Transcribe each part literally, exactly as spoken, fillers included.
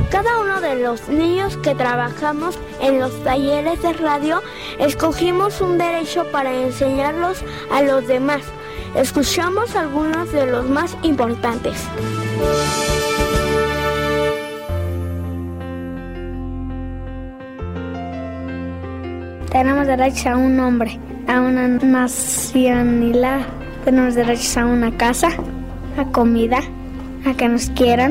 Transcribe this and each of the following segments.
Cada uno de los niños que trabajamos en los talleres de radio escogimos un derecho para enseñarlos a los demás. Escuchamos algunos de los más importantes. Tenemos derecho a un nombre, a una nacionalidad. Tenemos derecho a una casa, a comida, a que nos quieran.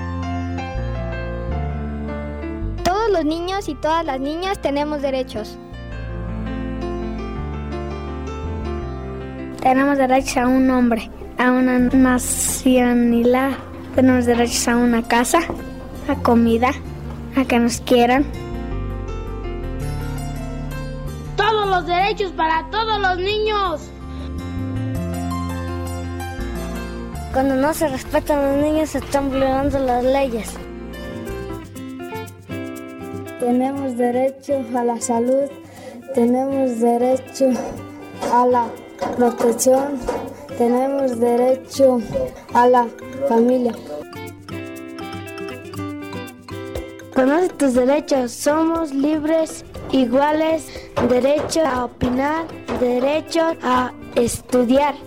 Todos los niños y todas las niñas tenemos derechos. Tenemos derecho a un nombre, a una nacionalidad. Tenemos derecho a una casa, a comida, a que nos quieran. Todos los derechos para todos los niños. Cuando no se respetan a los niños, se están violando las leyes. Tenemos derecho a la salud, tenemos derecho a la protección, tenemos derecho a la familia. Conoce tus derechos, somos libres, iguales, derecho a opinar, derecho a estudiar.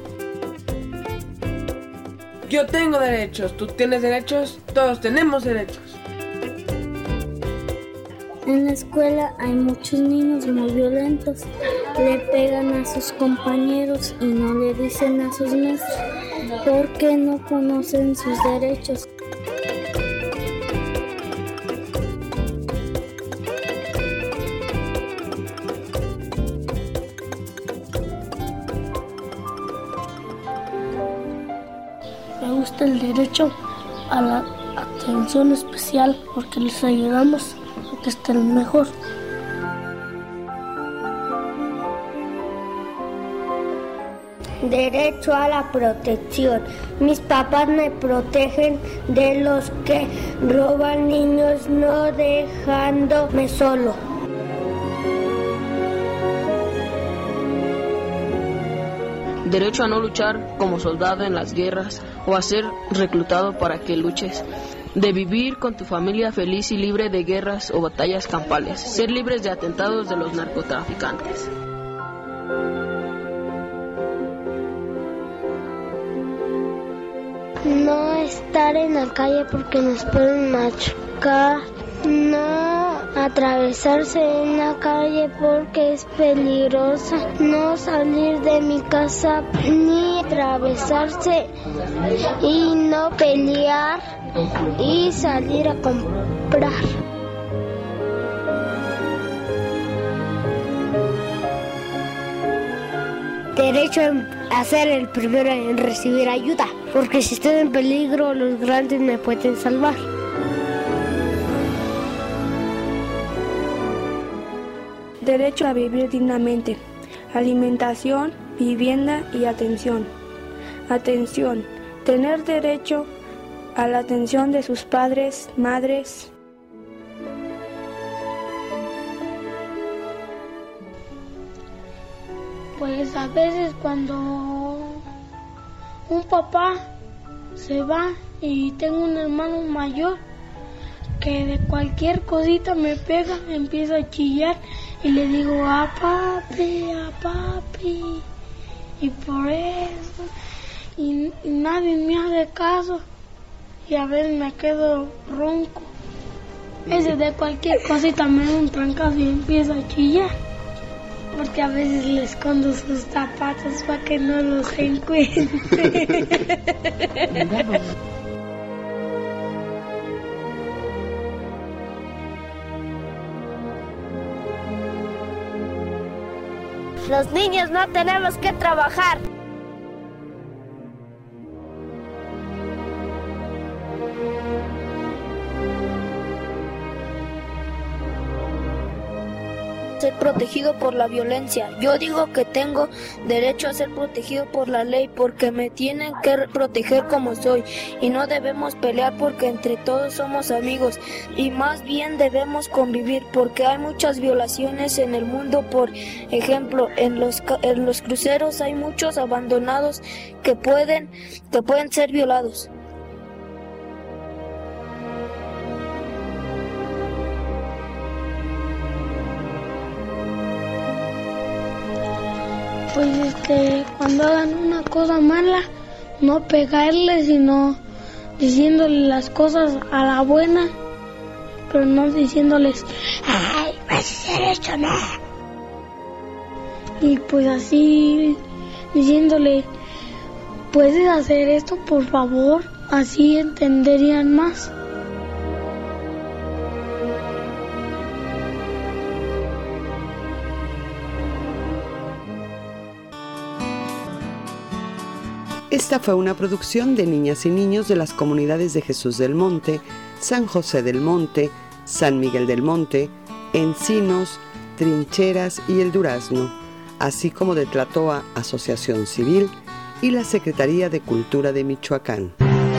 Yo tengo derechos, tú tienes derechos, todos tenemos derechos. En la escuela hay muchos niños muy violentos, le pegan a sus compañeros y no le dicen a sus maestros porque no conocen sus derechos. Me gusta el derecho a la atención especial porque les ayudamos a que estén mejor. Derecho a la protección. Mis papás me protegen de los que roban niños, no dejándome solo. Derecho a no luchar como soldado en las guerras o a ser reclutado para que luches. De vivir con tu familia feliz y libre de guerras o batallas campales. Ser libres de atentados de los narcotraficantes. No estar en la calle porque nos pueden machucar. No atravesarse en la calle porque es peligrosa. No salir de mi casa ni atravesarse y no pelear y salir a comprar. Derecho a ser el primero en recibir ayuda, porque si estoy en peligro, los grandes me pueden salvar. Derecho a vivir dignamente, alimentación, vivienda y atención. Atención, tener derecho a la atención de sus padres, madres. Pues a veces cuando un papá se va y tengo un hermano mayor que de cualquier cosita me pega, empieza a chillar y le digo a papi, a papi, y por eso, y, y nadie me hace caso y a veces me quedo ronco. Ese de cualquier cosita me da un trancazo y empieza a chillar. Porque a veces le escondo sus zapatos para que no los encuentre. Los niños no tenemos que trabajar. Ser protegido por la violencia. Yo digo que tengo derecho a ser protegido por la ley porque me tienen que proteger como soy y no debemos pelear porque entre todos somos amigos y más bien debemos convivir porque hay muchas violaciones en el mundo. Por ejemplo, en los en los cruceros hay muchos abandonados que pueden que pueden ser violados. pues este, cuando hagan una cosa mala, no pegarles, sino diciéndoles las cosas a la buena, pero no diciéndoles, ay, vas a hacer esto, no. Y pues así, diciéndole, puedes hacer esto, por favor, así entenderían más. Esta fue una producción de niñas y niños de las comunidades de Jesús del Monte, San José del Monte, San Miguel del Monte, Encinos, Trincheras y El Durazno, así como de Tlatoa Asociación Civil y la Secretaría de Cultura de Michoacán.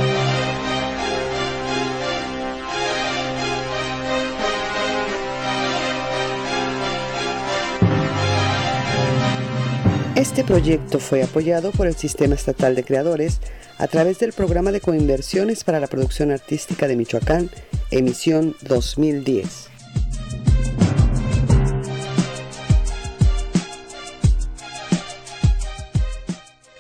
Este proyecto fue apoyado por el Sistema Estatal de Creadores a través del Programa de Coinversiones para la Producción Artística de Michoacán, emisión dos mil diez.